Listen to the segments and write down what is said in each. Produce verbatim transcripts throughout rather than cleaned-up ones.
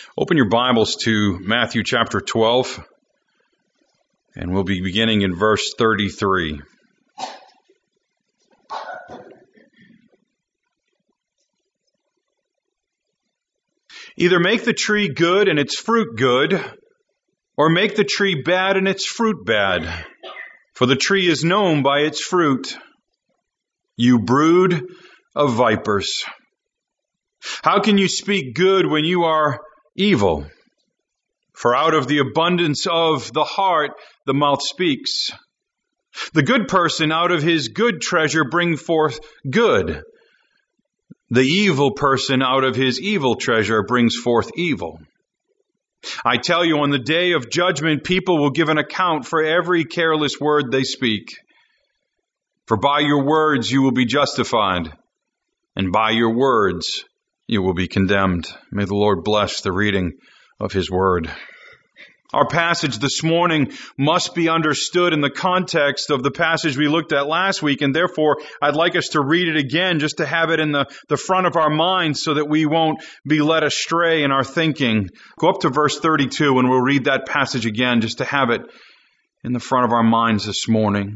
Open your Bibles to Matthew chapter twelve, and we'll be beginning in verse thirty-three. Either make the tree good and its fruit good, or make the tree bad and its fruit bad. For the tree is known by its fruit. You brood of vipers. How can you speak good when you are evil? For out of the abundance of the heart, the mouth speaks. The good person out of his good treasure brings forth good. The evil person out of his evil treasure brings forth evil. I tell you, on the day of judgment, people will give an account for every careless word they speak. For by your words you will be justified, and by your words you will be condemned. May the Lord bless the reading of His Word. Our passage this morning must be understood in the context of the passage we looked at last week, and therefore I'd like us to read it again just to have it in the, the front of our minds so that we won't be led astray in our thinking. Go up to verse thirty-two and we'll read that passage again just to have it in the front of our minds this morning.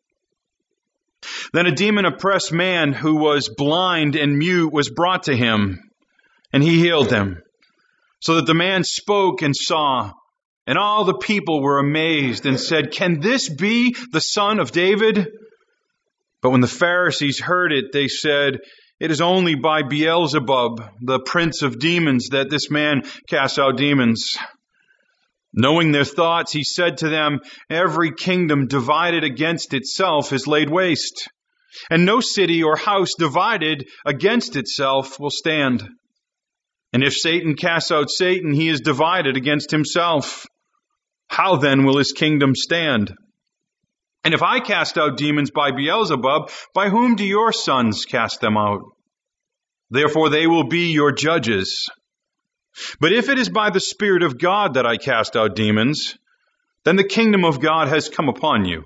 Then a demon-oppressed man who was blind and mute was brought to him, and he healed him, so that the man spoke and saw. And all the people were amazed and said, "Can this be the son of David?" But when the Pharisees heard it, they said, "It is only by Beelzebub, the prince of demons, that this man casts out demons." Knowing their thoughts, he said to them, "Every kingdom divided against itself is laid waste, and no city or house divided against itself will stand. And if Satan casts out Satan, he is divided against himself. How then will his kingdom stand? And if I cast out demons by Beelzebub, by whom do your sons cast them out? Therefore they will be your judges. But if it is by the Spirit of God that I cast out demons, then the kingdom of God has come upon you.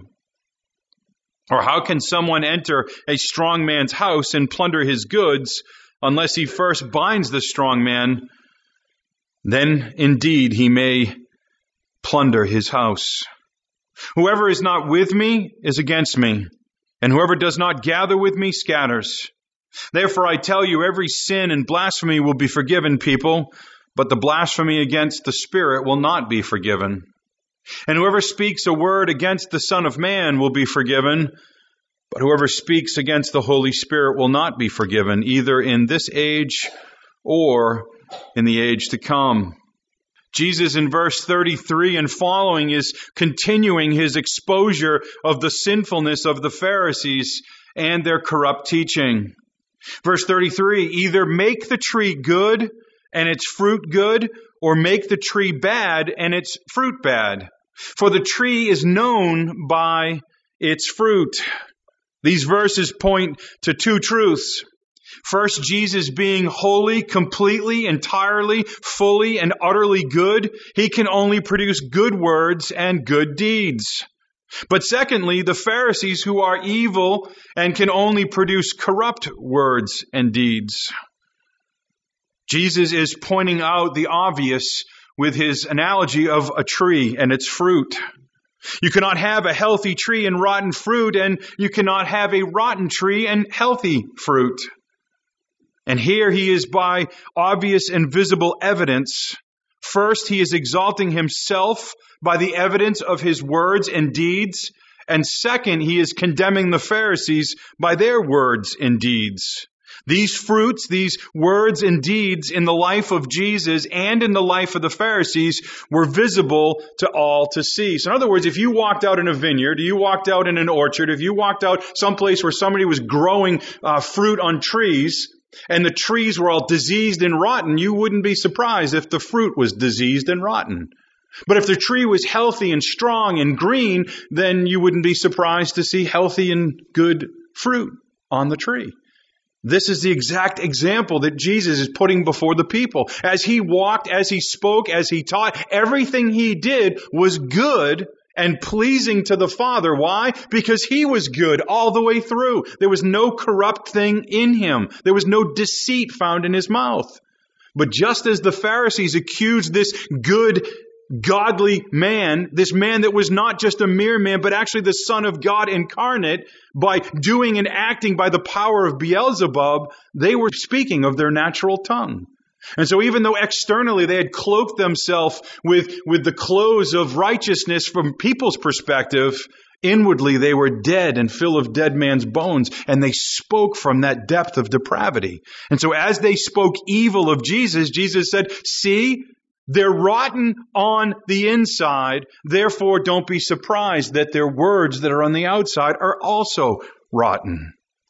Or how can someone enter a strong man's house and plunder his goods, unless he first binds the strong man? Then indeed he may plunder his house. Whoever is not with me is against me, and whoever does not gather with me scatters. Therefore I tell you, every sin and blasphemy will be forgiven people, but the blasphemy against the Spirit will not be forgiven. And whoever speaks a word against the Son of Man will be forgiven, but whoever speaks against the Holy Spirit will not be forgiven, either in this age or in the age to come. Jesus in verse thirty-three and following is continuing his exposure of the sinfulness of the Pharisees and their corrupt teaching. Verse thirty-three, either make the tree good and its fruit good, or make the tree bad and its fruit bad. For the tree is known by its fruit. These verses point to two truths. First, Jesus being wholly, completely, entirely, fully, and utterly good, he can only produce good words and good deeds. But secondly, the Pharisees who are evil and can only produce corrupt words and deeds. Jesus is pointing out the obvious with his analogy of a tree and its fruit. You cannot have a healthy tree and rotten fruit, and you cannot have a rotten tree and healthy fruit. And here he is by obvious and visible evidence. First, he is exalting himself by the evidence of his words and deeds. And second, he is condemning the Pharisees by their words and deeds. These fruits, these words and deeds in the life of Jesus and in the life of the Pharisees were visible to all to see. So in other words, if you walked out in a vineyard, you walked out in an orchard, if you walked out someplace where somebody was growing uh, fruit on trees, and the trees were all diseased and rotten, you wouldn't be surprised if the fruit was diseased and rotten. But if the tree was healthy and strong and green, then you wouldn't be surprised to see healthy and good fruit on the tree. This is the exact example that Jesus is putting before the people. As he walked, as he spoke, as he taught, everything he did was good and pleasing to the Father. Why? Because he was good all the way through. There was no corrupt thing in him. There was no deceit found in his mouth. But just as the Pharisees accused this good, godly man, this man that was not just a mere man, but actually the Son of God incarnate, by doing and acting by the power of Beelzebub, they were speaking of their natural tongue. And so even though externally they had cloaked themselves with, with the clothes of righteousness from people's perspective, inwardly they were dead and full of dead man's bones, and they spoke from that depth of depravity. And so as they spoke evil of Jesus, Jesus said, see, they're rotten on the inside, therefore don't be surprised that their words that are on the outside are also rotten.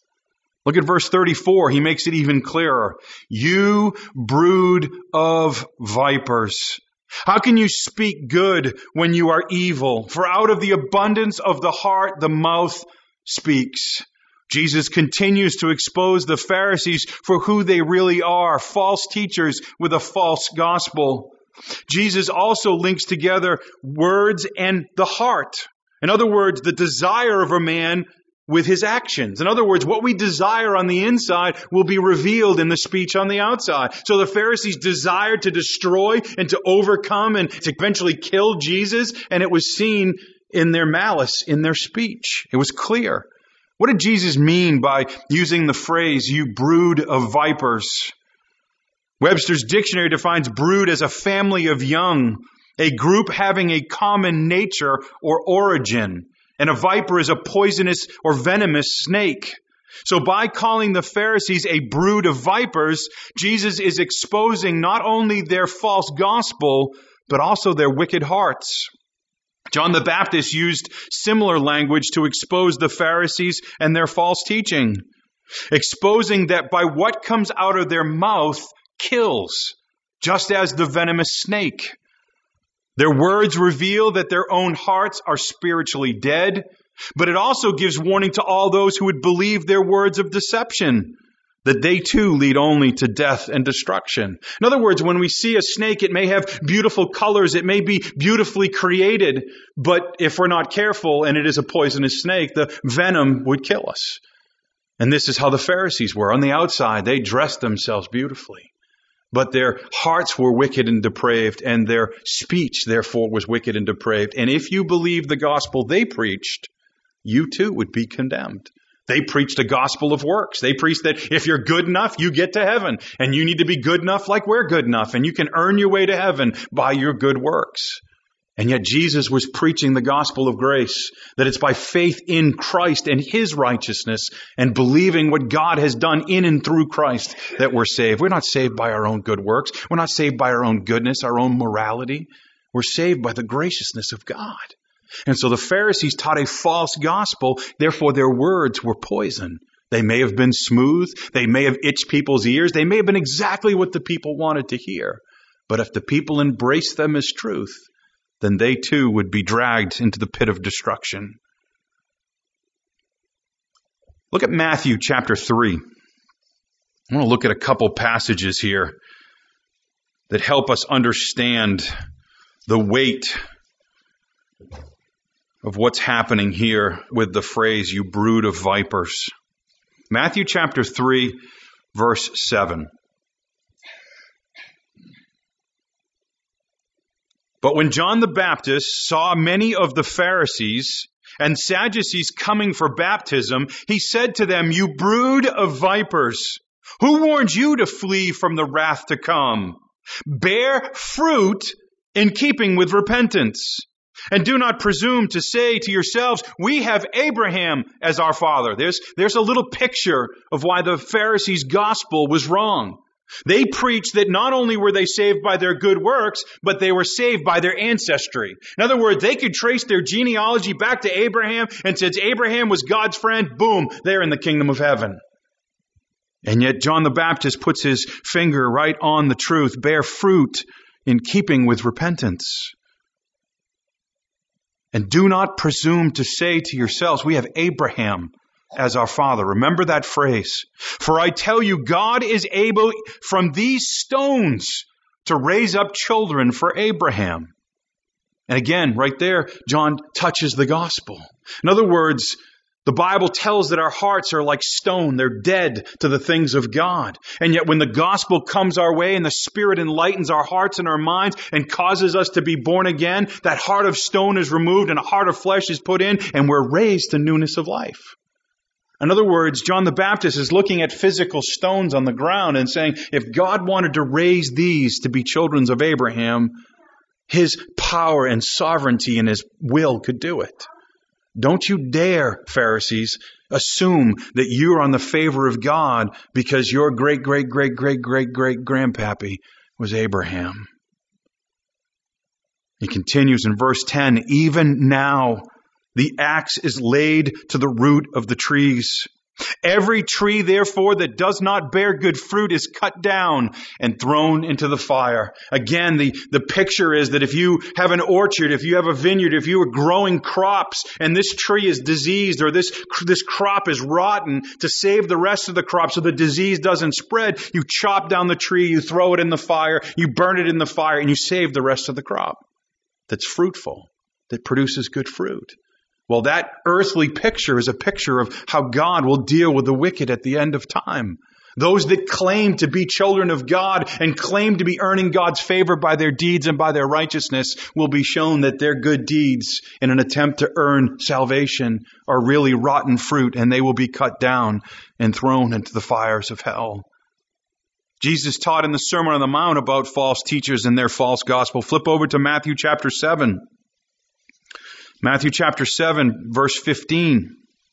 Look at verse thirty-four. He makes it even clearer. You brood of vipers. How can you speak good when you are evil? For out of the abundance of the heart, the mouth speaks. Jesus continues to expose the Pharisees for who they really are, false teachers with a false gospel. Jesus also links together words and the heart. In other words, the desire of a man with his actions. In other words, what we desire on the inside will be revealed in the speech on the outside. So the Pharisees desired to destroy and to overcome and to eventually kill Jesus, and it was seen in their malice, in their speech. It was clear. What did Jesus mean by using the phrase, you brood of vipers? Webster's dictionary defines brood as a family of young, a group having a common nature or origin. And a viper is a poisonous or venomous snake. So by calling the Pharisees a brood of vipers, Jesus is exposing not only their false gospel, but also their wicked hearts. John the Baptist used similar language to expose the Pharisees and their false teaching, exposing that by what comes out of their mouth kills, just as the venomous snake. Their words reveal that their own hearts are spiritually dead, but it also gives warning to all those who would believe their words of deception, that they too lead only to death and destruction. In other words, when we see a snake, it may have beautiful colors, it may be beautifully created, but if we're not careful and it is a poisonous snake, the venom would kill us. And this is how the Pharisees were. On the outside, they dressed themselves beautifully, but their hearts were wicked and depraved, and their speech, therefore, was wicked and depraved. And if you believe the gospel they preached, you too would be condemned. They preached a gospel of works. They preached that if you're good enough, you get to heaven. And you need to be good enough like we're good enough. And you can earn your way to heaven by your good works. And yet Jesus was preaching the gospel of grace, that it's by faith in Christ and His righteousness and believing what God has done in and through Christ that we're saved. We're not saved by our own good works. We're not saved by our own goodness, our own morality. We're saved by the graciousness of God. And so the Pharisees taught a false gospel, therefore their words were poison. They may have been smooth. They may have itched people's ears. They may have been exactly what the people wanted to hear. But if the people embraced them as truth, then they too would be dragged into the pit of destruction. Look at Matthew chapter three. I want to look at a couple passages here that help us understand the weight of what's happening here with the phrase, you brood of vipers. Matthew chapter three, verse seven. But when John the Baptist saw many of the Pharisees and Sadducees coming for baptism, he said to them, you brood of vipers, who warned you to flee from the wrath to come? Bear fruit in keeping with repentance. And do not presume to say to yourselves, we have Abraham as our father. There's, there's a little picture of why the Pharisees' gospel was wrong. They preached that not only were they saved by their good works, but they were saved by their ancestry. In other words, they could trace their genealogy back to Abraham, and since Abraham was God's friend, boom, they're in the kingdom of heaven. And yet John the Baptist puts his finger right on the truth. Bear fruit in keeping with repentance. And do not presume to say to yourselves, we have Abraham as our father. Remember that phrase. For I tell you, God is able from these stones to raise up children for Abraham. And again, right there, John touches the gospel. In other words, The Bible tells that our hearts are like stone. They're dead to the things of God. And yet when the gospel comes our way and the Spirit enlightens our hearts and our minds and causes us to be born again, that heart of stone is removed and a heart of flesh is put in, and we're raised to newness of life. In other words, John the Baptist is looking at physical stones on the ground and saying, if God wanted to raise these to be children of Abraham, His power and sovereignty and His will could do it. Don't you dare, Pharisees, assume that you're on the favor of God because your great, great, great, great, great, great grandpappy was Abraham. He continues in verse ten, even now the axe is laid to the root of the trees. Every tree, therefore, that does not bear good fruit is cut down and thrown into the fire. Again, the, the picture is that if you have an orchard, if you have a vineyard, if you are growing crops and this tree is diseased or this, this crop is rotten, to save the rest of the crop so the disease doesn't spread, you chop down the tree, you throw it in the fire, you burn it in the fire, and you save the rest of the crop that's fruitful, that produces good fruit. Well, that earthly picture is a picture of how God will deal with the wicked at the end of time. Those that claim to be children of God and claim to be earning God's favor by their deeds and by their righteousness will be shown that their good deeds in an attempt to earn salvation are really rotten fruit, and they will be cut down and thrown into the fires of hell. Jesus taught in the Sermon on the Mount about false teachers and their false gospel. Flip over to Matthew chapter seven. Matthew chapter seven, verse fifteen.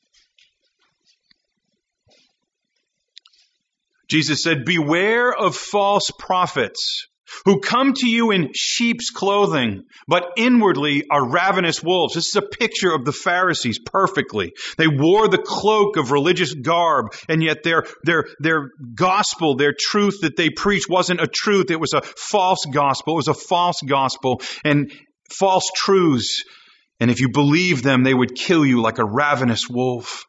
Jesus said, beware of false prophets who come to you in sheep's clothing, but inwardly are ravenous wolves. This is a picture of the Pharisees perfectly. They wore the cloak of religious garb, and yet their, their, their gospel, their truth that they preached wasn't a truth. It was a false gospel. It was a false gospel and false truths. And if you believe them, they would kill you like a ravenous wolf.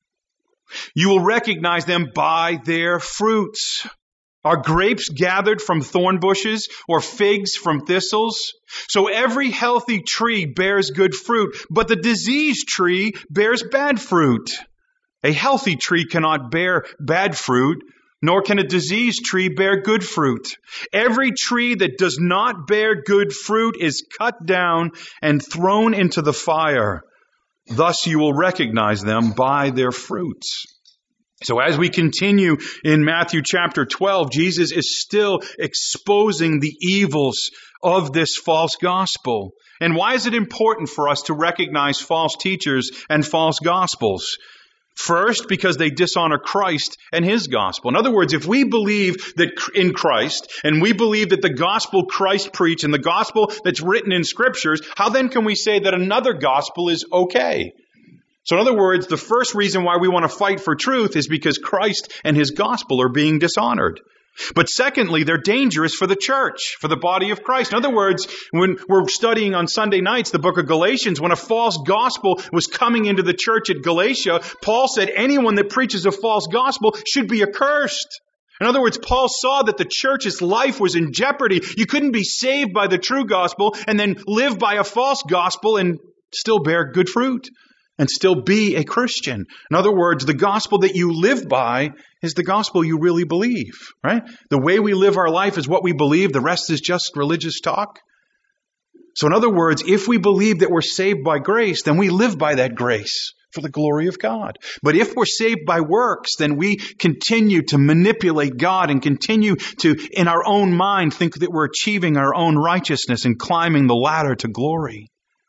You will recognize them by their fruits. Are grapes gathered from thorn bushes or figs from thistles? So every healthy tree bears good fruit, but the diseased tree bears bad fruit. A healthy tree cannot bear bad fruit, nor can a diseased tree bear good fruit. Every tree that does not bear good fruit is cut down and thrown into the fire. Thus you will recognize them by their fruits. So as we continue in Matthew chapter twelve, Jesus is still exposing the evils of this false gospel. And why is it important for us to recognize false teachers and false gospels? First, because they dishonor Christ and His gospel. In other words, if we believe that in Christ and we believe that the gospel Christ preached and the gospel that's written in scriptures, how then can we say that another gospel is okay? So in other words, the first reason why we want to fight for truth is because Christ and His gospel are being dishonored. But secondly, they're dangerous for the church, for the body of Christ. In other words, when we're studying on Sunday nights the book of Galatians, when a false gospel was coming into the church at Galatia, Paul said anyone that preaches a false gospel should be accursed. In other words, Paul saw that the church's life was in jeopardy. You couldn't be saved by the true gospel and then live by a false gospel and still bear good fruit and still be a Christian. In other words, the gospel that you live by is the gospel you really believe, right? The way we live our life is what we believe. The rest is just religious talk. So in other words, if we believe that we're saved by grace, then we live by that grace for the glory of God. But if we're saved by works, then we continue to manipulate God and continue to, in our own mind, think that we're achieving our own righteousness and climbing the ladder to glory.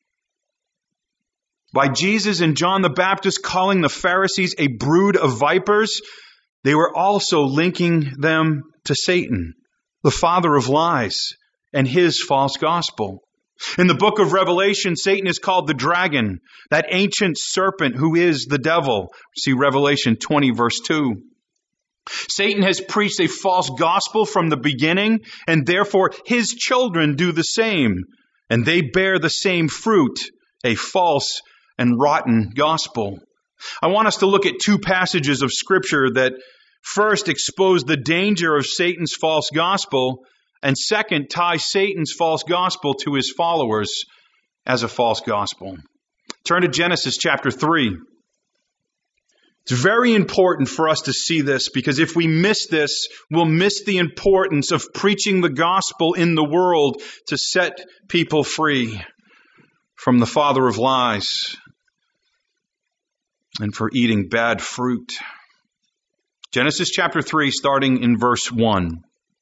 By Jesus and John the Baptist calling the Pharisees a brood of vipers, they were also linking them to Satan, the father of lies, and his false gospel. In the book of Revelation, Satan is called the dragon, that ancient serpent who is the devil. See Revelation twenty, verse two. Satan has preached a false gospel from the beginning, and therefore his children do the same, and they bear the same fruit, a false and rotten gospel. I want us to look at two passages of Scripture that first expose the danger of Satan's false gospel, and second, tie Satan's false gospel to his followers as a false gospel. Turn to Genesis chapter three. It's very important for us to see this, because if we miss this, we'll miss the importance of preaching the gospel in the world to set people free from the father of lies and for eating bad fruit. Genesis chapter three, starting in verse one.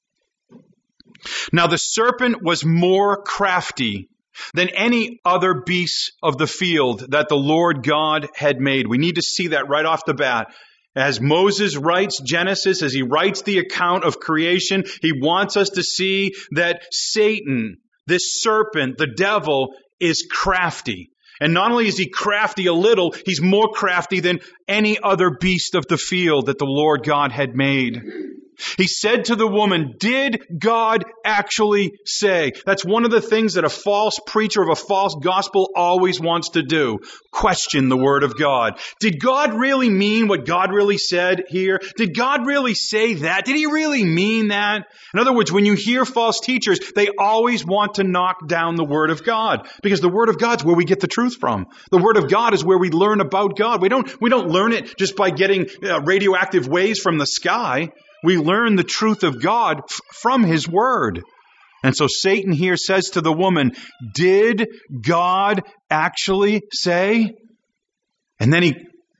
Now the serpent was more crafty than any other beast of the field that the Lord God had made. We need to see that right off the bat. As Moses writes Genesis, as he writes the account of creation, he wants us to see that Satan, this serpent, the devil, is crafty. And not only is he crafty a little, he's more crafty than any other beast of the field that the Lord God had made. He said to the woman, "Did God actually say?" That's one of the things that a false preacher of a false gospel always wants to do. Question the word of God. Did God really mean what God really said here? Did God really say that? Did he really mean that? In other words, when you hear false teachers, they always want to knock down the word of God, because the word of God's where we get the truth from. The word of God is where we learn about God. We don't, we don't learn it just by getting uh, radioactive waves from the sky. We learn the truth of God f- from his word. And so Satan here says to the woman, "Did God actually say?" And then he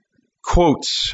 quotes,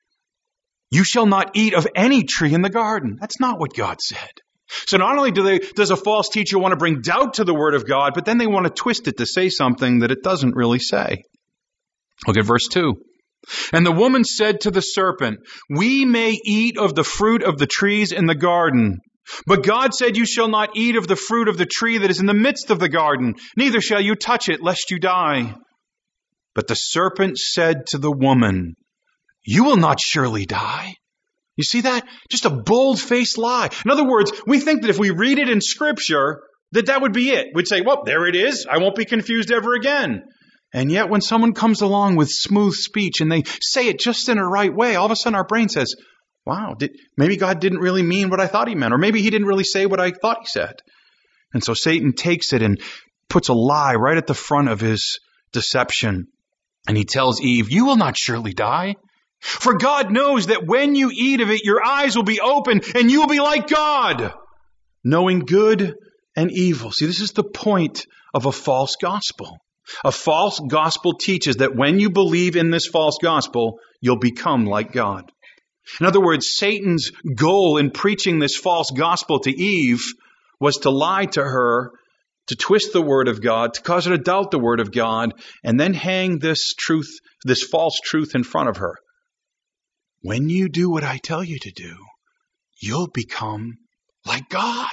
"You shall not eat of any tree in the garden." That's not what God said. So not only do they, does a false teacher want to bring doubt to the word of God, but then they want to twist it to say something that it doesn't really say. Look at verse two. And the woman said to the serpent, "We may eat of the fruit of the trees in the garden. But God said, you shall not eat of the fruit of the tree that is in the midst of the garden, neither shall you touch it, lest you die." But the serpent said to the woman, "You will not surely die." You see that? Just a bold-faced lie. In other words, we think that if we read it in Scripture, that that would be it. We'd say, well, there it is. I won't be confused ever again. And yet when someone comes along with smooth speech and they say it just in a right way, all of a sudden our brain says, wow, did, maybe God didn't really mean what I thought he meant, or maybe he didn't really say what I thought he said. And so Satan takes it and puts a lie right at the front of his deception. And he tells Eve, "You will not surely die. For God knows that when you eat of it, your eyes will be open and you will be like God, knowing good and evil." See, this is the point of a false gospel. A false gospel teaches that when you believe in this false gospel, you'll become like God. In other words, Satan's goal in preaching this false gospel to Eve was to lie to her, to twist the word of God, to cause her to doubt the word of God, and then hang this truth, this false truth in front of her. When you do what I tell you to do, you'll become like God.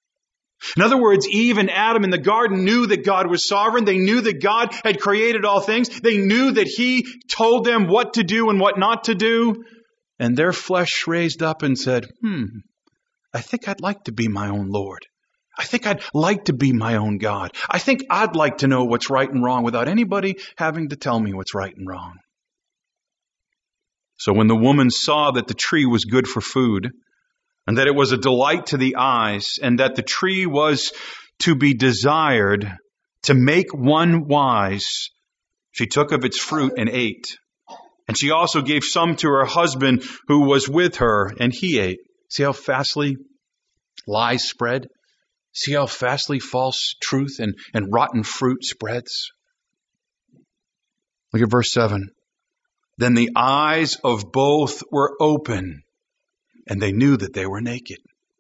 In other words, Eve and Adam in the garden knew that God was sovereign. They knew that God had created all things. They knew that he told them what to do and what not to do. And their flesh raised up and said, hmm, I think I'd like to be my own Lord. I think I'd like to be my own God. I think I'd like to know what's right and wrong without anybody having to tell me what's right and wrong. So when the woman saw that the tree was good for food, and that it was a delight to the eyes, and that the tree was to be desired to make one wise, she took of its fruit and ate. And she also gave some to her husband who was with her, and he ate. See how fastly lies spread? See how fastly false truth and, and rotten fruit spreads? Look at verse seven. Then the eyes of both were open, and they knew that they were naked.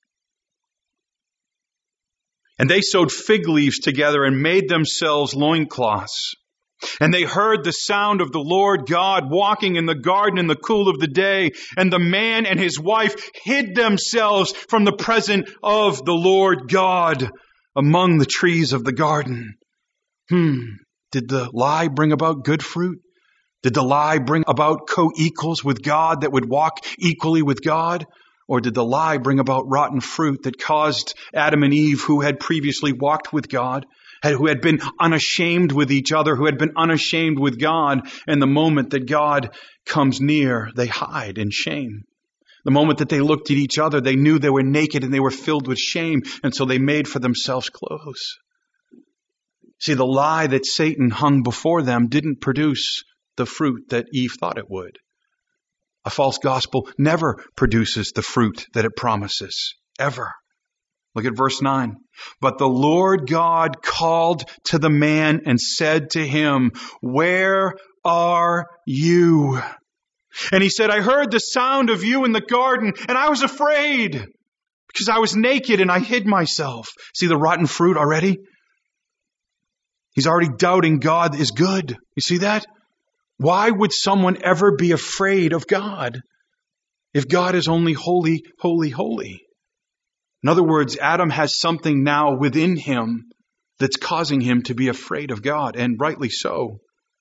And they sewed fig leaves together and made themselves loincloths. And they heard the sound of the Lord God walking in the garden in the cool of the day. And the man and his wife hid themselves from the presence of the Lord God among the trees of the garden. Hmm. Did the lie bring about good fruit? Did the lie bring about co-equals with God that would walk equally with God? Or did the lie bring about rotten fruit that caused Adam and Eve, who had previously walked with God, who had been unashamed with each other, who had been unashamed with God, and the moment that God comes near, they hide in shame. The moment that they looked at each other, they knew they were naked and they were filled with shame, and so they made for themselves clothes. See, the lie that Satan hung before them didn't produce the fruit that Eve thought it would. A false gospel never produces the fruit that it promises, ever. Look at verse nine. But the Lord God called to the man and said to him, "Where are you?" And he said, "I heard the sound of you in the garden, and I was afraid because I was naked and I hid myself." See the rotten fruit already? He's already doubting God is good. You see that? Why would someone ever be afraid of God if God is only holy, holy, holy? In other words, Adam has something now within him that's causing him to be afraid of God, and rightly so.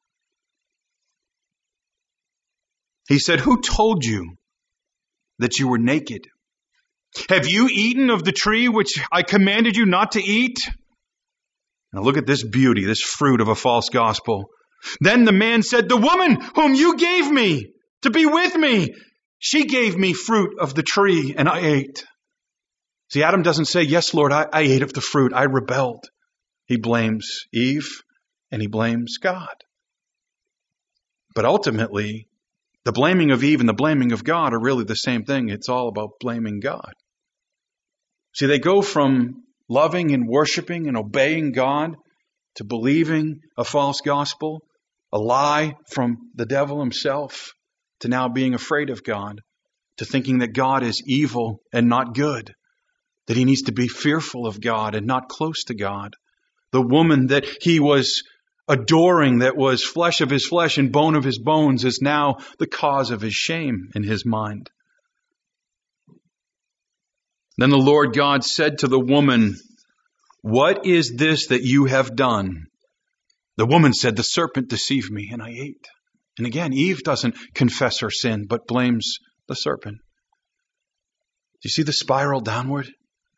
He said, "Who told you that you were naked? Have you eaten of the tree which I commanded you not to eat?" Now look at this beauty, this fruit of a false gospel. Then the man said, "The woman whom you gave me to be with me, she gave me fruit of the tree and I ate." See, Adam doesn't say, "Yes, Lord, I, I ate of the fruit. I rebelled." He blames Eve and he blames God. But ultimately, the blaming of Eve and the blaming of God are really the same thing. It's all about blaming God. See, they go from loving and worshiping and obeying God to believing a false gospel, a lie from the devil himself, to now being afraid of God, to thinking that God is evil and not good, that he needs to be fearful of God and not close to God. The woman that he was adoring, that was flesh of his flesh and bone of his bones, is now the cause of his shame in his mind. Then the Lord God said to the woman, "What is this that you have done?" The woman said, "The serpent deceived me and I ate." And again, Eve doesn't confess her sin, but blames the serpent. Do you see the spiral downward?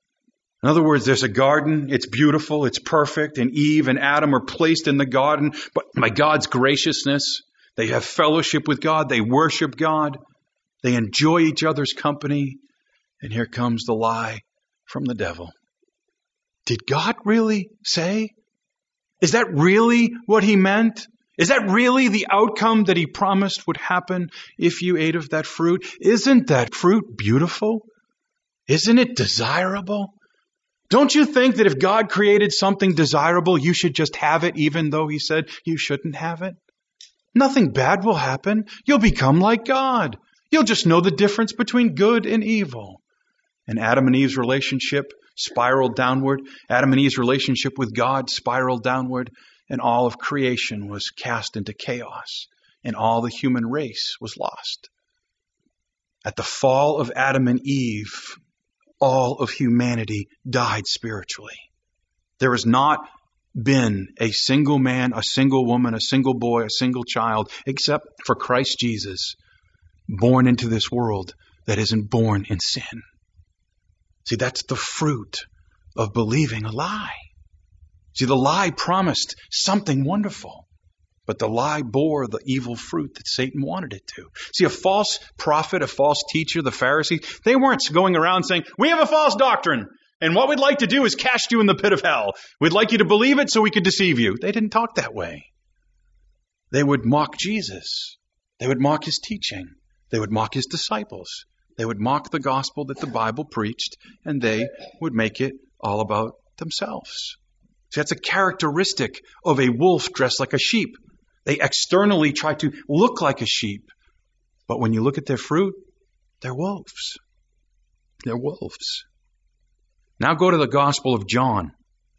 In other words, there's a garden, it's beautiful, it's perfect, and Eve and Adam are placed in the garden but by God's graciousness. They have fellowship with God, they worship God, they enjoy each other's company, and here comes the lie from the devil. Did God really say? Is that really what he meant? Is that really the outcome that he promised would happen if you ate of that fruit? Isn't that fruit beautiful? Isn't it desirable? Don't you think that if God created something desirable, you should just have it even though he said you shouldn't have it? Nothing bad will happen. You'll become like God. You'll just know the difference between good and evil. And Adam and Eve's relationship spiraled downward. Adam and Eve's relationship with God spiraled downward. And all of creation was cast into chaos. And all the human race was lost. At the fall of Adam and Eve, all of humanity died spiritually. There has not been a single man, a single woman, a single boy, a single child, except for Christ Jesus, born into this world that isn't born in sin. See, that's the fruit of believing a lie. See, the lie promised something wonderful, but the lie bore the evil fruit that Satan wanted it to. See, a false prophet, a false teacher, the Pharisees, they weren't going around saying, "We have a false doctrine, and what we'd like to do is cast you in the pit of hell. We'd like you to believe it so we could deceive you." They didn't talk that way. They would mock Jesus. They would mock his teaching. They would mock his disciples. They would mock the gospel that the Bible preached, and they would make it all about themselves. See, that's a characteristic of a wolf dressed like a sheep. They externally try to look like a sheep, but when you look at their fruit, they're wolves. They're wolves. Now go to the Gospel of John.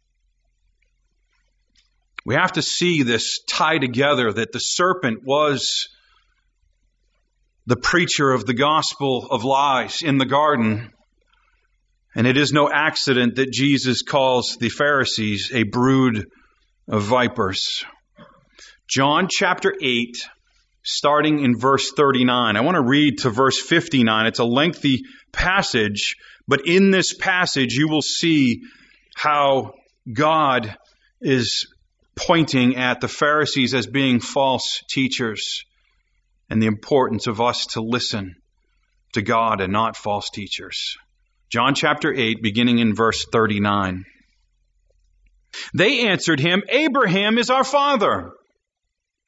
We have to see this tie together, that the serpent was the preacher of the gospel of lies in the garden. And it is no accident that Jesus calls the Pharisees a brood of vipers. John chapter eight, starting in verse thirty-nine. I want to read to verse fifty-nine. It's a lengthy passage, but in this passage you will see how God is pointing at the Pharisees as being false teachers, and the importance of us to listen to God and not false teachers. John chapter eight, beginning in verse thirty-nine. They answered him, "Abraham is our father."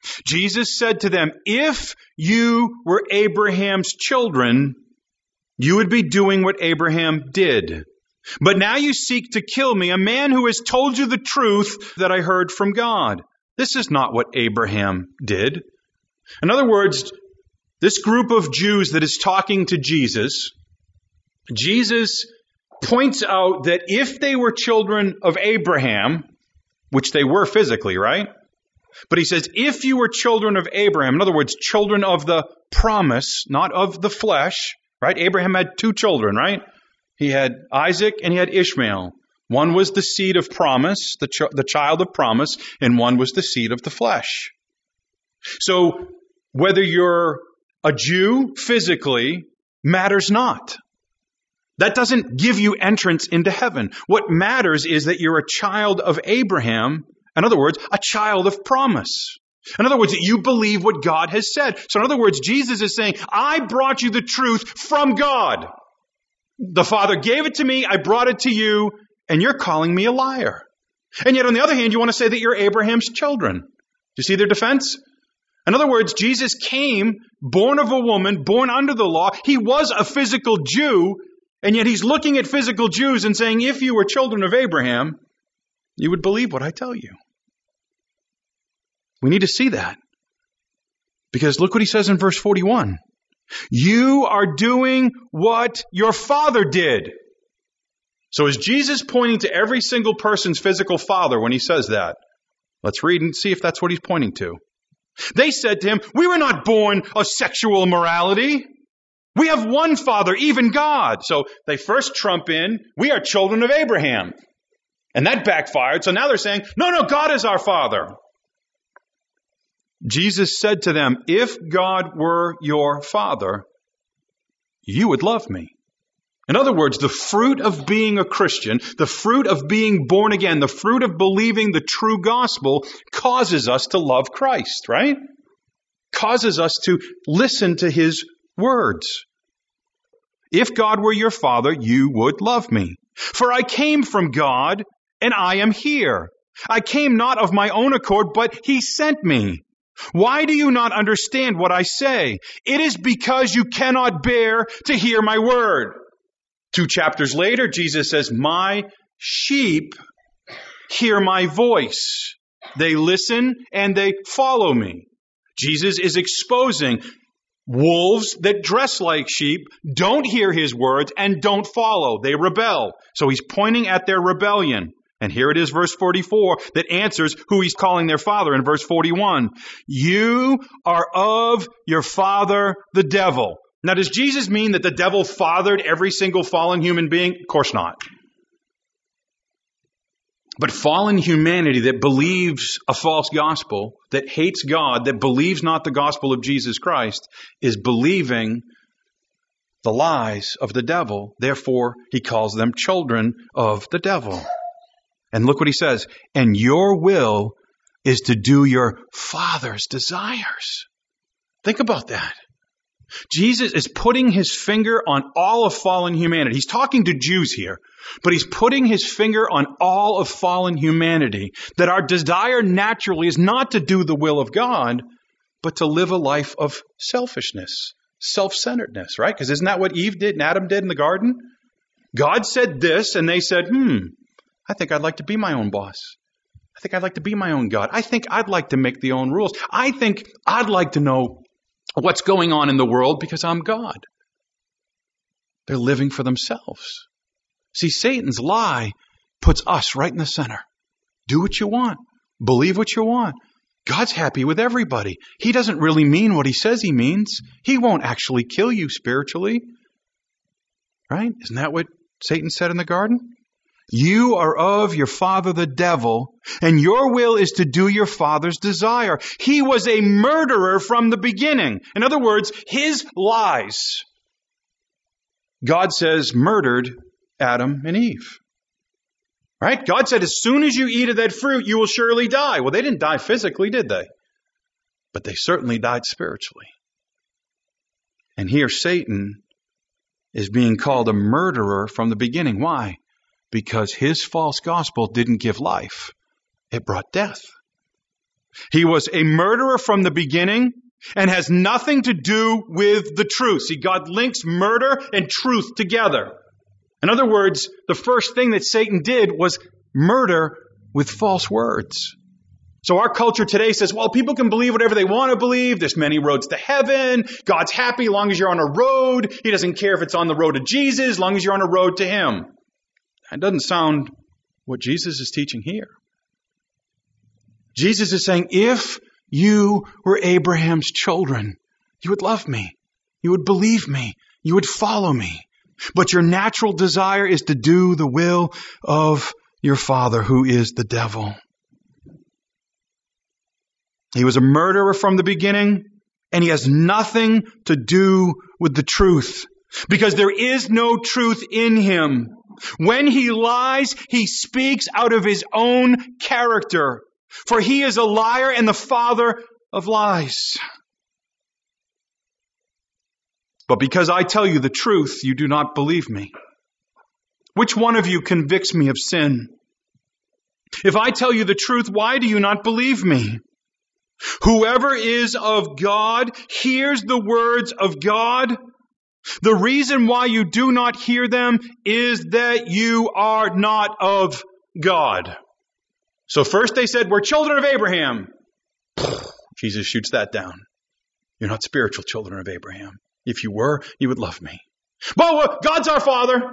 Jesus said to them, if you were Abraham's children, you would be doing what Abraham did. But now you seek to kill me, a man who has told you the truth that I heard from God. This is not what Abraham did. In other words, this group of Jews that is talking to Jesus, Jesus points out that if they were children of Abraham, which they were physically, right? But he says, if you were children of Abraham, in other words, children of the promise, not of the flesh, right? Abraham had two children, right? He had Isaac and he had Ishmael. One was the seed of promise, the, ch- the child of promise, and one was the seed of the flesh. So whether you're a Jew physically matters not. That doesn't give you entrance into heaven. What matters is that you're a child of Abraham. In other words, a child of promise. In other words, that you believe what God has said. So in other words, Jesus is saying, I brought you the truth from God. The Father gave it to me, I brought it to you, and you're calling me a liar. And yet on the other hand, you want to say that you're Abraham's children. Do you see their defense? In other words, Jesus came, born of a woman, born under the law. He was a physical Jew, and yet he's looking at physical Jews and saying, if you were children of Abraham, you would believe what I tell you. We need to see that. Because look what he says in verse forty-one. You are doing what your father did. So is Jesus pointing to every single person's physical father when he says that? Let's read and see if that's what he's pointing to. They said to him, we were not born of sexual immorality. We have one Father, even God. So they first trump in, we are children of Abraham. And that backfired. So now they're saying, no, no, God is our Father. Jesus said to them, if God were your Father, you would love me. In other words, the fruit of being a Christian, the fruit of being born again, the fruit of believing the true gospel causes us to love Christ, right? Causes us to listen to his words. If God were your Father, you would love me. For I came from God, and I am here. I came not of my own accord, but he sent me. Why do you not understand what I say? It is because you cannot bear to hear my word. Two chapters later, Jesus says, my sheep hear my voice. They listen and they follow me. Jesus is exposing wolves that dress like sheep, don't hear his words, and don't follow. They rebel. So he's pointing at their rebellion. And here it is, verse forty-four, that answers who he's calling their father in verse forty-one. You are of your father, the devil. Now, does Jesus mean that the devil fathered every single fallen human being? Of course not. But fallen humanity that believes a false gospel, that hates God, that believes not the gospel of Jesus Christ, is believing the lies of the devil. Therefore, he calls them children of the devil. And look what he says. And your will is to do your Father's desires. Think about that. Jesus is putting his finger on all of fallen humanity. He's talking to Jews here, but he's putting his finger on all of fallen humanity. That our desire naturally is not to do the will of God, but to live a life of selfishness, self-centeredness, right? Because isn't that what Eve did and Adam did in the garden? God said this, and they said, hmm, I think I'd like to be my own boss. I think I'd like to be my own God. I think I'd like to make the own rules. I think I'd like to know what's going on in the world because I'm God. They're living for themselves. See, Satan's lie puts us right in the center. Do what you want. Believe what you want. God's happy with everybody. He doesn't really mean what he says he means. He won't actually kill you spiritually. Right? Isn't that what Satan said in the garden? You are of your father the devil, and your will is to do your father's desire. He was a murderer from the beginning. In other words, his lies, God says, murdered Adam and Eve. Right? God said, as soon as you eat of that fruit, you will surely die. Well, they didn't die physically, did they? But they certainly died spiritually. And here Satan is being called a murderer from the beginning. Why? Because his false gospel didn't give life. It brought death. He was a murderer from the beginning and has nothing to do with the truth. See, God links murder and truth together. In other words, the first thing that Satan did was murder with false words. So our culture today says, well, people can believe whatever they want to believe. There's many roads to heaven. God's happy as long as you're on a road. He doesn't care if it's on the road to Jesus, as long as you're on a road to Him. That doesn't sound what Jesus is teaching here. Jesus is saying, if you were Abraham's children, you would love me. You would believe me. You would follow me. But your natural desire is to do the will of your father, who is the devil. He was a murderer from the beginning, and he has nothing to do with the truth, because there is no truth in him. When he lies, he speaks out of his own character, for he is a liar and the father of lies. But because I tell you the truth, you do not believe me. Which one of you convicts me of sin? If I tell you the truth, why do you not believe me? Whoever is of God hears the words of God. The reason why you do not hear them is that you are not of God. So first they said, we're children of Abraham. Jesus shoots that down. You're not spiritual children of Abraham. If you were, you would love me. But God's our Father.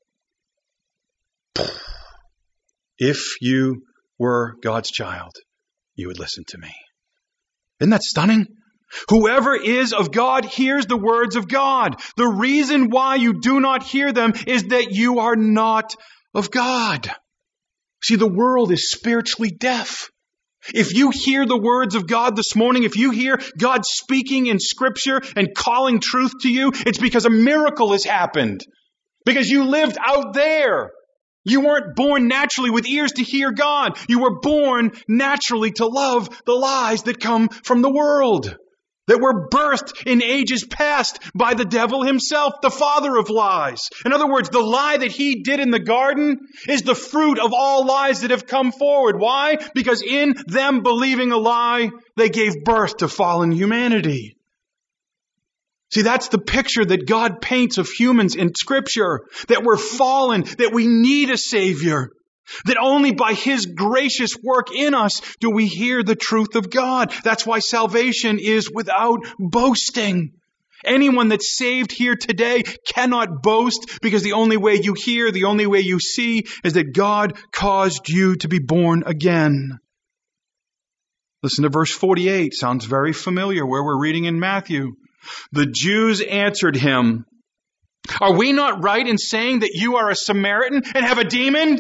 If you were God's child, you would listen to me. Isn't that stunning? Whoever is of God hears the words of God. The reason why you do not hear them is that you are not of God. See, the world is spiritually deaf. If you hear the words of God this morning, if you hear God speaking in Scripture and calling truth to you, it's because a miracle has happened. Because you lived out there. You weren't born naturally with ears to hear God. You were born naturally to love the lies that come from the world, that were birthed in ages past by the devil himself, the father of lies. In other words, the lie that he did in the garden is the fruit of all lies that have come forward. Why? Because in them believing a lie, they gave birth to fallen humanity. See, that's the picture that God paints of humans in Scripture, that we're fallen, that we need a Savior, that only by His gracious work in us do we hear the truth of God. That's why salvation is without boasting. Anyone that's saved here today cannot boast, because the only way you hear, the only way you see is that God caused you to be born again. Listen to verse forty-eight. Sounds very familiar where we're reading in Matthew. The Jews answered him, are we not right in saying that you are a Samaritan and have a demon?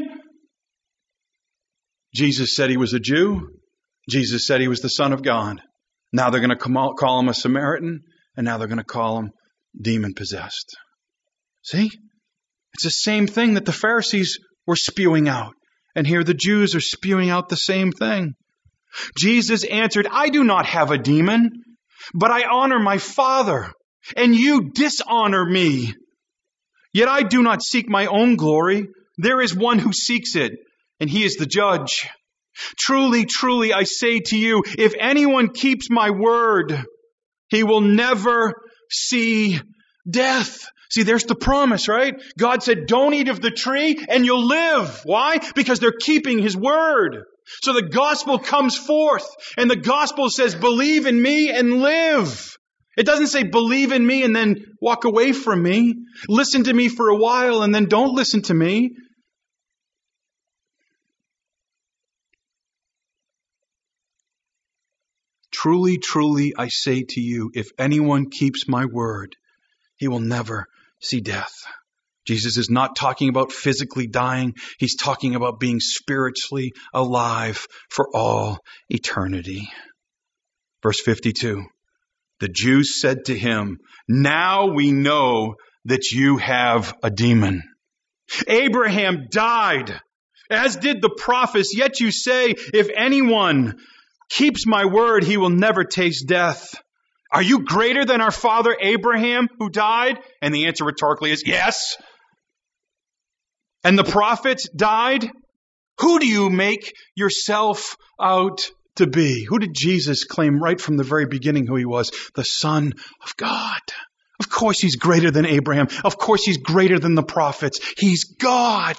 Jesus said he was a Jew. Jesus said he was the Son of God. Now they're going to call him a Samaritan, and now they're going to call him demon-possessed. See? It's the same thing that the Pharisees were spewing out. And here the Jews are spewing out the same thing. Jesus answered, I do not have a demon, but I honor my Father, and you dishonor me. Yet I do not seek my own glory. There is one who seeks it, and he is the judge. Truly, truly, I say to you, if anyone keeps my word, he will never see death. See, there's the promise, right? God said, don't eat of the tree and you'll live. Why? Because they're keeping His word. So the gospel comes forth, and the gospel says, believe in me and live. It doesn't say believe in me and then walk away from me. Listen to me for a while and then don't listen to me. Truly, truly, I say to you, if anyone keeps my word, he will never see death. Jesus is not talking about physically dying. He's talking about being spiritually alive for all eternity. Verse fifty-two, the Jews said to him, now we know that you have a demon. Abraham died, as did the prophets, yet you say, if anyone keeps my word, he will never taste death. Are you greater than our father Abraham, who died? And the answer rhetorically is yes. And the prophets died? Who do you make yourself out to be? Who did Jesus claim right from the very beginning who he was? The Son of God. Of course he's greater than Abraham. Of course he's greater than the prophets. He's God.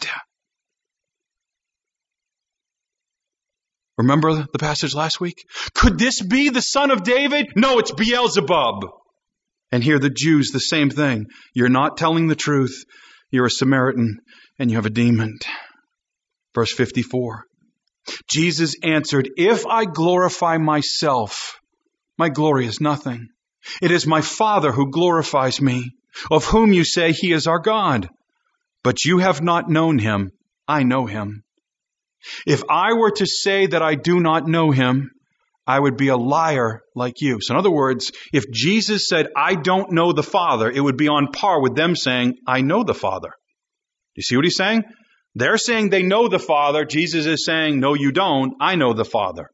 Remember the passage last week? Could this be the son of David? No, it's Beelzebub. And here the Jews, the same thing. You're not telling the truth. You're a Samaritan and you have a demon. Verse fifty-four. Jesus answered, if I glorify myself, my glory is nothing. It is my Father who glorifies me, of whom you say he is our God. But you have not known him. I know him. If I were to say that I do not know him, I would be a liar like you. So in other words, if Jesus said, I don't know the Father, it would be on par with them saying, I know the Father. You see what he's saying? They're saying they know the Father. Jesus is saying, no, you don't. I know the Father.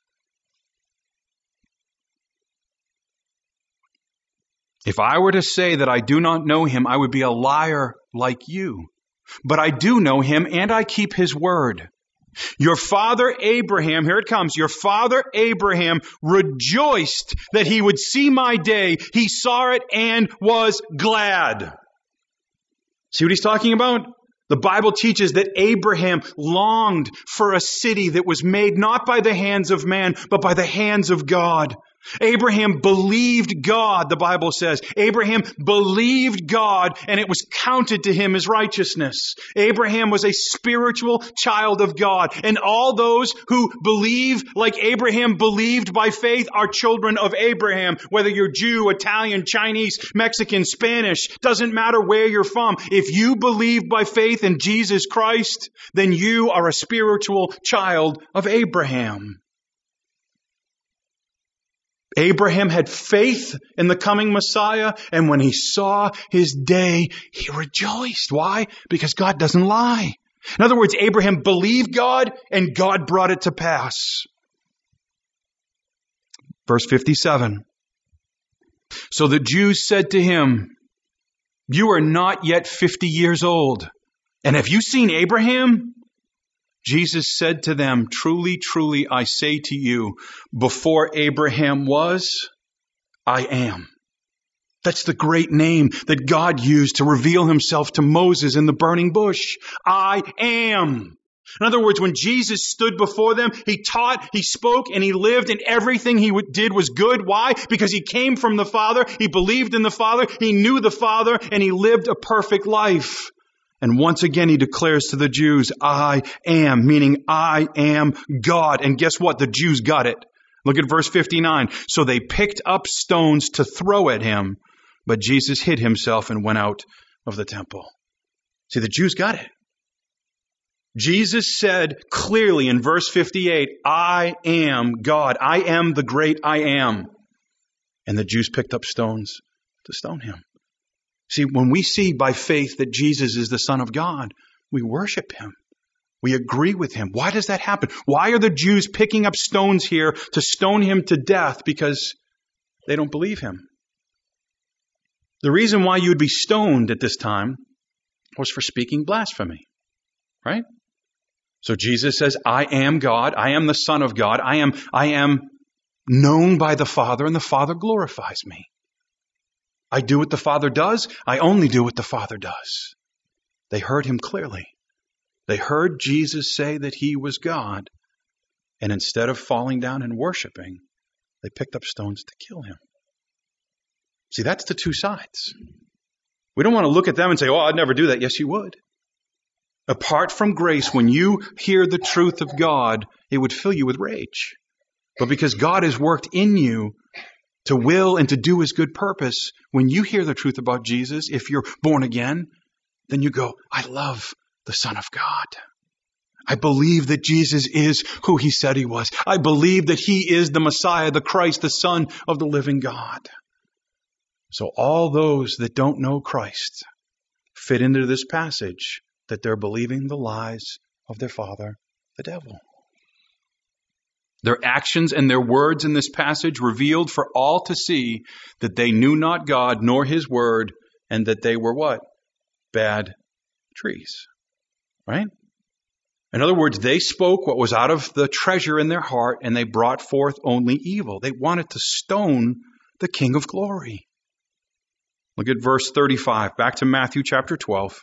If I were to say that I do not know him, I would be a liar like you. But I do know him and I keep his word. Your father Abraham, here it comes, your father Abraham rejoiced that he would see my day. He saw it and was glad. See what he's talking about? The Bible teaches that Abraham longed for a city that was made not by the hands of man, but by the hands of God. Abraham believed God, the Bible says. Abraham believed God, and it was counted to him as righteousness. Abraham was a spiritual child of God, and all those who believe like Abraham believed by faith are children of Abraham. Whether you're Jew, Italian, Chinese, Mexican, Spanish, doesn't matter where you're from. If you believe by faith in Jesus Christ, then you are a spiritual child of Abraham. Abraham had faith in the coming Messiah, and when he saw his day, he rejoiced. Why? Because God doesn't lie. In other words, Abraham believed God, and God brought it to pass. Verse fifty-seven. So the Jews said to him, you are not yet fifty years old, and have you seen Abraham? Jesus said to them, truly, truly, I say to you, before Abraham was, I am. That's the great name that God used to reveal himself to Moses in the burning bush. I am. In other words, when Jesus stood before them, he taught, he spoke, and he lived, and everything he did was good. Why? Because he came from the Father, he believed in the Father, he knew the Father, and he lived a perfect life. And once again, he declares to the Jews, I am, meaning I am God. And guess what? The Jews got it. Look at verse fifty-nine. So they picked up stones to throw at him, but Jesus hid himself and went out of the temple. See, the Jews got it. Jesus said clearly in verse fifty-eight, I am God. I am the great I am. And the Jews picked up stones to stone him. See, when we see by faith that Jesus is the Son of God, we worship him. We agree with him. Why does that happen? Why are the Jews picking up stones here to stone him to death? Because they don't believe him. The reason why you would be stoned at this time was for speaking blasphemy, right? So Jesus says, I am God. I am the Son of God. I am, I am known by the Father, and the Father glorifies me. I do what the Father does. I only do what the Father does. They heard him clearly. They heard Jesus say that he was God. And instead of falling down and worshiping, they picked up stones to kill him. See, that's the two sides. We don't want to look at them and say, oh, I'd never do that. Yes, you would. Apart from grace, when you hear the truth of God, it would fill you with rage. But because God has worked in you to will and to do his good purpose, when you hear the truth about Jesus, if you're born again, then you go, I love the Son of God. I believe that Jesus is who he said he was. I believe that he is the Messiah, the Christ, the Son of the living God. So all those that don't know Christ fit into this passage that they're believing the lies of their father, the devil. Their actions and their words in this passage revealed for all to see that they knew not God nor his word, and that they were what? Bad trees. Right? In other words, they spoke what was out of the treasure in their heart, and they brought forth only evil. They wanted to stone the King of Glory. Look at verse thirty-five, back to Matthew chapter twelve.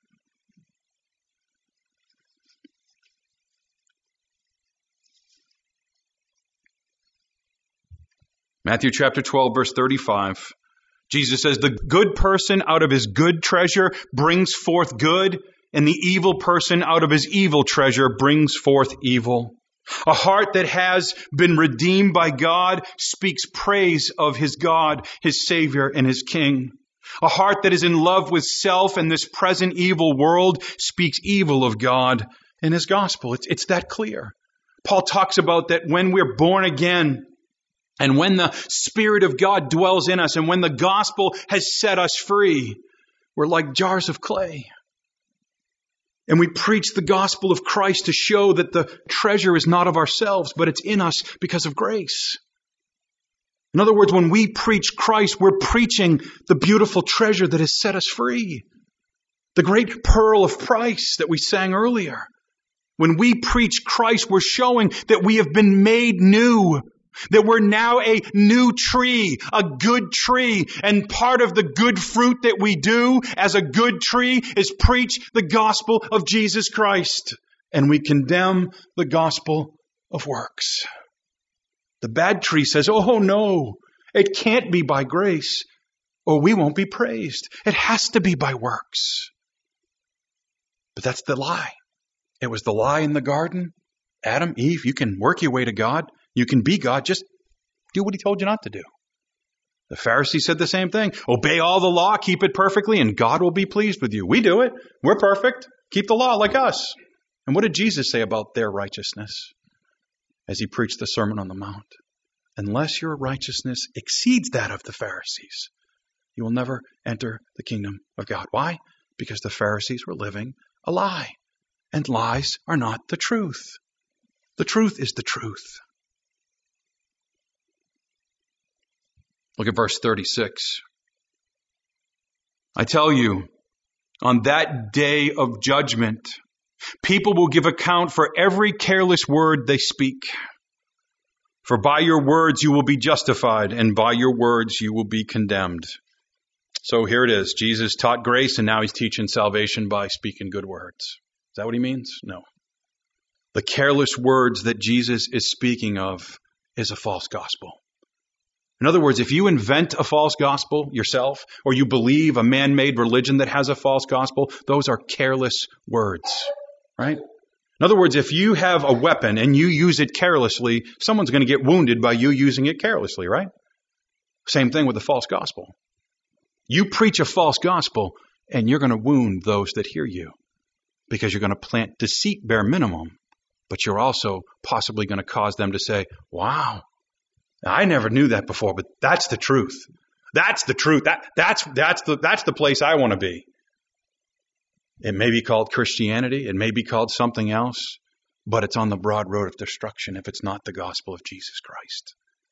Matthew chapter twelve, verse thirty-five. Jesus says, the good person out of his good treasure brings forth good, and the evil person out of his evil treasure brings forth evil. A heart that has been redeemed by God speaks praise of his God, his Savior, and his King. A heart that is in love with self and this present evil world speaks evil of God and his gospel. It's, it's that clear. Paul talks about that when we're born again, and when the Spirit of God dwells in us, and when the gospel has set us free, we're like jars of clay. And we preach the gospel of Christ to show that the treasure is not of ourselves, but it's in us because of grace. In other words, when we preach Christ, we're preaching the beautiful treasure that has set us free. The great pearl of price that we sang earlier. When we preach Christ, we're showing that we have been made new. That we're now a new tree, a good tree. And part of the good fruit that we do as a good tree is preach the gospel of Jesus Christ. And we condemn the gospel of works. The bad tree says, oh no, it can't be by grace or we won't be praised. It has to be by works. But that's the lie. It was the lie in the garden. Adam, Eve, you can work your way to God. You can be God. Just do what he told you not to do. The Pharisees said the same thing. Obey all the law, keep it perfectly, and God will be pleased with you. We do it. We're perfect. Keep the law like us. And what did Jesus say about their righteousness as he preached the Sermon on the Mount? Unless your righteousness exceeds that of the Pharisees, you will never enter the kingdom of God. Why? Because the Pharisees were living a lie. And lies are not the truth. The truth is the truth. Look at verse thirty-six. I tell you, on that day of judgment, people will give account for every careless word they speak. For by your words you will be justified, and by your words you will be condemned. So here it is. Jesus taught grace, and now he's teaching salvation by speaking good words. Is that what he means? No. The careless words that Jesus is speaking of is a false gospel. In other words, if you invent a false gospel yourself, or you believe a man-made religion that has a false gospel, those are careless words, right? In other words, if you have a weapon and you use it carelessly, someone's going to get wounded by you using it carelessly, right? Same thing with the false gospel. You preach a false gospel and you're going to wound those that hear you because you're going to plant deceit bare minimum, but you're also possibly going to cause them to say, wow, I never knew that before, but that's the truth. That's the truth. That, that's, that's, the, that's the place I want to be. It may be called Christianity. It may be called something else, but it's on the broad road of destruction if it's not the gospel of Jesus Christ.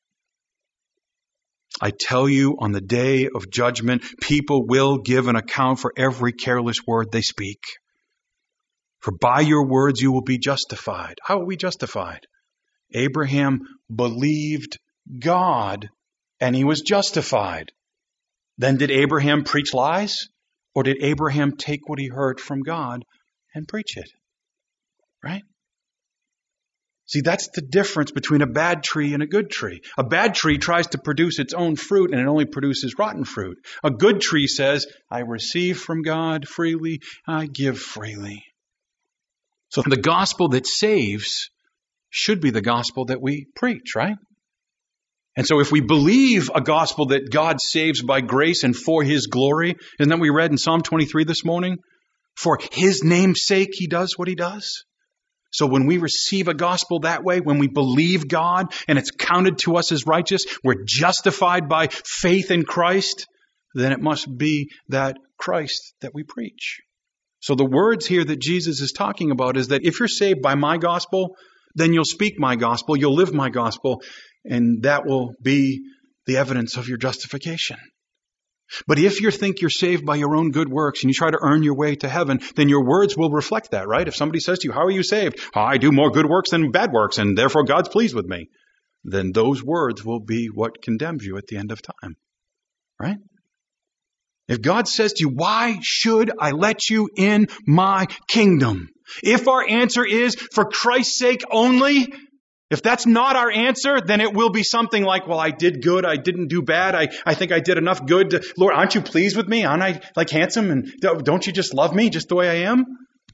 I tell you, on the day of judgment, people will give an account for every careless word they speak. For by your words you will be justified. How are we justified? Abraham believed God and he was justified. Then did Abraham preach lies? Or did Abraham take what he heard from God and preach it? Right? See, that's the difference between a bad tree and a good tree. A bad tree tries to produce its own fruit and it only produces rotten fruit. A good tree says, I receive from God freely, I give freely. So the gospel that saves should be the gospel that we preach, right? And so if we believe a gospel that God saves by grace and for his glory, isn't that what we read in Psalm twenty-three this morning? For his name's sake, he does what he does. So when we receive a gospel that way, when we believe God and it's counted to us as righteous, we're justified by faith in Christ, then it must be that Christ that we preach. So the words here that Jesus is talking about is that if you're saved by my gospel, then you'll speak my gospel, you'll live my gospel, and that will be the evidence of your justification. But if you think you're saved by your own good works and you try to earn your way to heaven, then your words will reflect that, right? If somebody says to you, how are you saved? Oh, I do more good works than bad works, and therefore God's pleased with me. Then those words will be what condemns you at the end of time, right? If God says to you, why should I let you in my kingdom? If our answer is for Christ's sake only, if that's not our answer, then it will be something like, well, I did good, I didn't do bad, I, I think I did enough good. To, Lord, aren't you pleased with me? Aren't I like handsome? And don't you just love me just the way I am?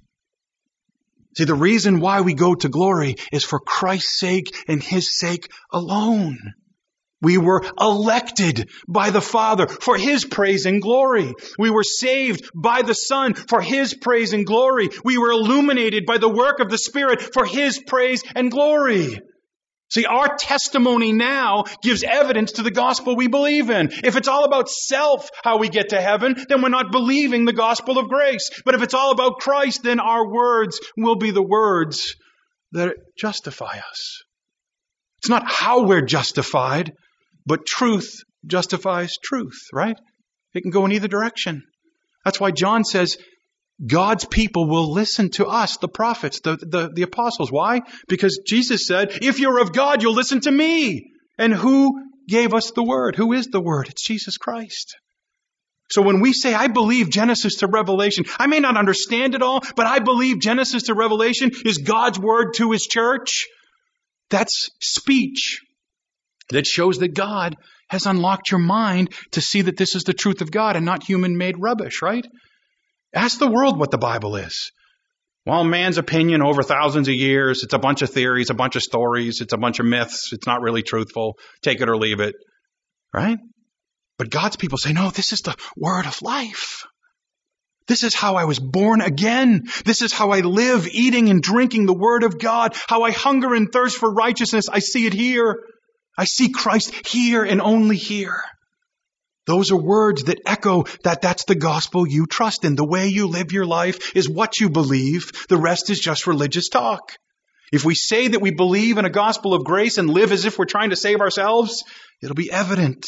See, the reason why we go to glory is for Christ's sake and His sake alone. We were elected by the Father for His praise and glory. We were saved by the Son for His praise and glory. We were illuminated by the work of the Spirit for His praise and glory. See, our testimony now gives evidence to the gospel we believe in. If it's all about self, how we get to heaven, then we're not believing the gospel of grace. But if it's all about Christ, then our words will be the words that justify us. It's not how we're justified, but truth justifies truth, right? It can go in either direction. That's why John says God's people will listen to us, the prophets, the, the, the apostles. Why? Because Jesus said, if you're of God, you'll listen to me. And who gave us the word? Who is the word? It's Jesus Christ. So when we say, I believe Genesis to Revelation, I may not understand it all, but I believe Genesis to Revelation is God's word to His church. That's speech that shows that God has unlocked your mind to see that this is the truth of God and not human-made rubbish, right? Ask the world what the Bible is. Well, man's opinion over thousands of years, it's a bunch of theories, a bunch of stories, it's a bunch of myths, it's not really truthful, take it or leave it, right? But God's people say, no, this is the word of life. This is how I was born again. This is how I live, eating and drinking the word of God, how I hunger and thirst for righteousness. I see it here. I see Christ here and only here. Those are words that echo that that's the gospel you trust in. The way you live your life is what you believe. The rest is just religious talk. If we say that we believe in a gospel of grace and live as if we're trying to save ourselves, it'll be evident.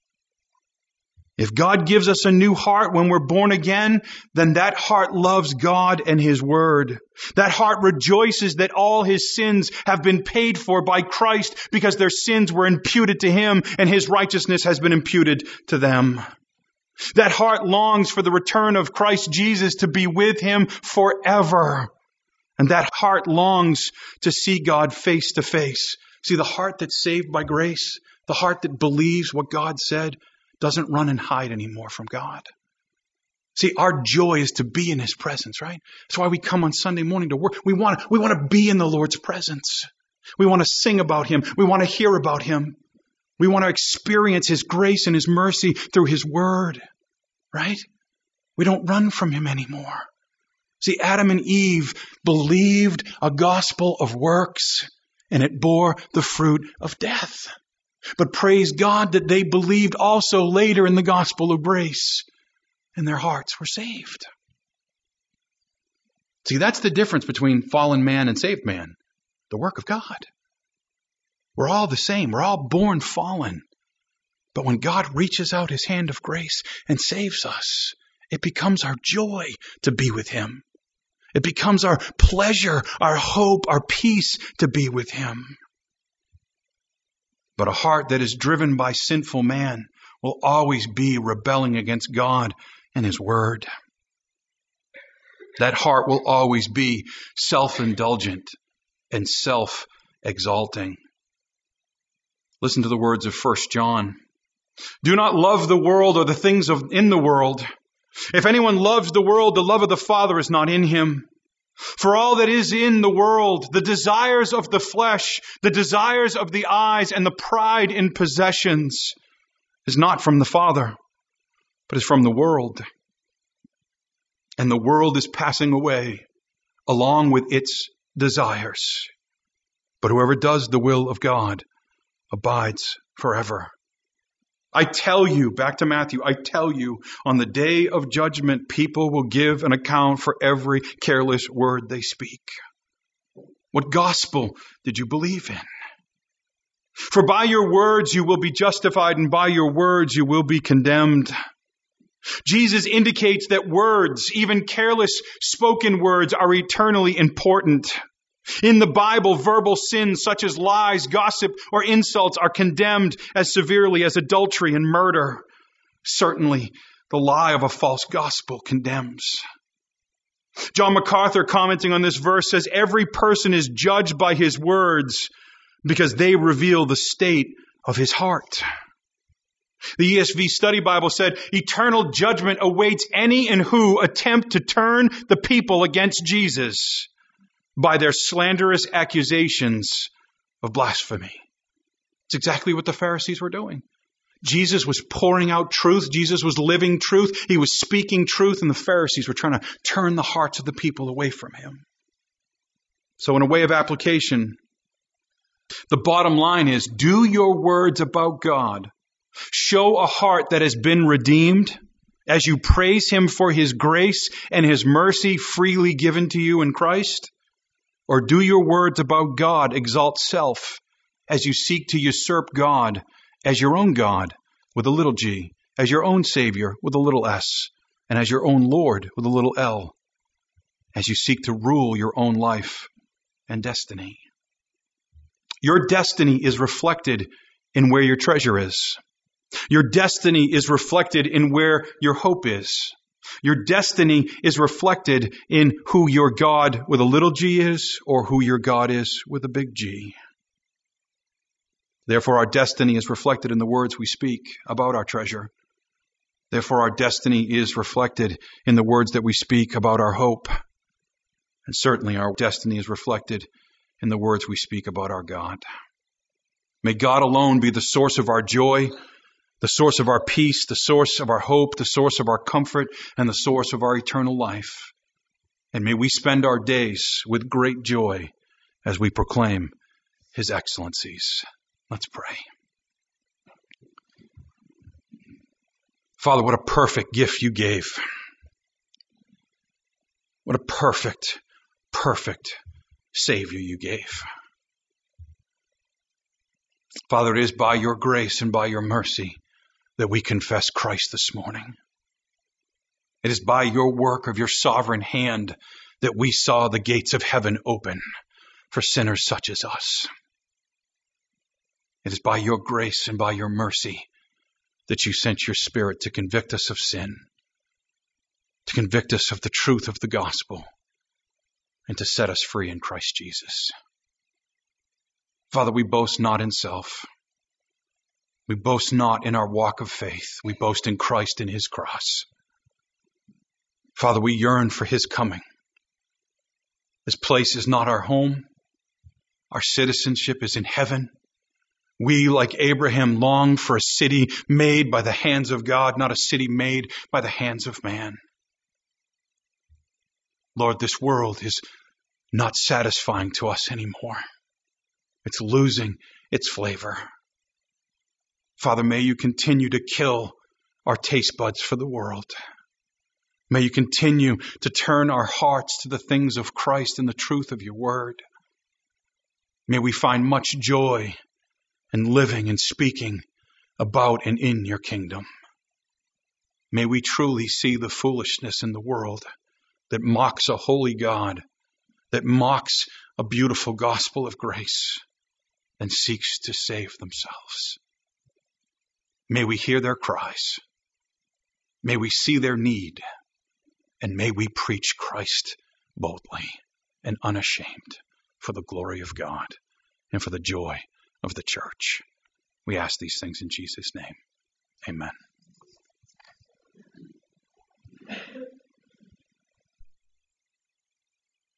If God gives us a new heart when we're born again, then that heart loves God and His word. That heart rejoices that all His sins have been paid for by Christ because their sins were imputed to Him and His righteousness has been imputed to them. That heart longs for the return of Christ Jesus to be with Him forever. And that heart longs to see God face to face. See, the heart that's saved by grace, the heart that believes what God said, doesn't run and hide anymore from God. See, our joy is to be in His presence, right? That's why we come on Sunday morning to work. We want to, we want to be in the Lord's presence. We want to sing about Him. We want to hear about Him. We want to experience His grace and His mercy through His word, right? We don't run from Him anymore. See, Adam and Eve believed a gospel of works, and it bore the fruit of death. But praise God that they believed also later in the gospel of grace, and their hearts were saved. See, that's the difference between fallen man and saved man. The work of God. We're all the same. We're all born fallen. But when God reaches out His hand of grace and saves us, it becomes our joy to be with Him. It becomes our pleasure, our hope, our peace to be with Him. But a heart that is driven by sinful man will always be rebelling against God and His word. That heart will always be self-indulgent and self-exalting. Listen to the words of First John. Do not love the world or the things of in the world. If anyone loves the world, the love of the Father is not in him. For all that is in the world, the desires of the flesh, the desires of the eyes, and the pride in possessions is not from the Father, but is from the world. And the world is passing away along with its desires. But whoever does the will of God abides forever. I tell you, back to Matthew, I tell you, on the day of judgment, people will give an account for every careless word they speak. What gospel did you believe in? For by your words you will be justified, and by your words you will be condemned. Jesus indicates that words, even careless spoken words, are eternally important. In the Bible, verbal sins such as lies, gossip, or insults are condemned as severely as adultery and murder. Certainly, the lie of a false gospel condemns. John MacArthur, commenting on this verse, says, every person is judged by his words because they reveal the state of his heart. The E S V Study Bible said, eternal judgment awaits any and who attempt to turn the people against Jesus by their slanderous accusations of blasphemy. It's exactly what the Pharisees were doing. Jesus was pouring out truth. Jesus was living truth. He was speaking truth, and the Pharisees were trying to turn the hearts of the people away from him. So in a way of application, the bottom line is, do your words about God show a heart that has been redeemed as you praise him for his grace and his mercy freely given to you in Christ? Or do your words about God exalt self as you seek to usurp God as your own God with a little g, as your own Savior with a little s, and as your own Lord with a little l, as you seek to rule your own life and destiny? Your destiny is reflected in where your treasure is. Your destiny is reflected in where your hope is. Your destiny is reflected in who your God with a little g is or who your God is with a big G. Therefore, our destiny is reflected in the words we speak about our treasure. Therefore, our destiny is reflected in the words that we speak about our hope. And certainly, our destiny is reflected in the words we speak about our God. May God alone be the source of our joy, the source of our peace, the source of our hope, the source of our comfort, and the source of our eternal life. And may we spend our days with great joy as we proclaim his excellencies. Let's pray. Father, what a perfect gift you gave. What a perfect, perfect Savior you gave. Father, it is by your grace and by your mercy that we confess Christ this morning. It is by your work of your sovereign hand that we saw the gates of heaven open for sinners such as us. It is by your grace and by your mercy that you sent your Spirit to convict us of sin, to convict us of the truth of the gospel, and to set us free in Christ Jesus. Father, we boast not in self. We boast not in our walk of faith. We boast in Christ and his cross. Father, we yearn for his coming. This place is not our home. Our citizenship is in heaven. We, like Abraham, long for a city made by the hands of God, not a city made by the hands of man. Lord, this world is not satisfying to us anymore. It's losing its flavor. Father, may you continue to kill our taste buds for the world. May you continue to turn our hearts to the things of Christ and the truth of your word. May we find much joy in living and speaking about and in your kingdom. May we truly see the foolishness in the world that mocks a holy God, that mocks a beautiful gospel of grace and seeks to save themselves. May we hear their cries. May we see their need. And may we preach Christ boldly and unashamed for the glory of God and for the joy of the church. We ask these things in Jesus' name. Amen.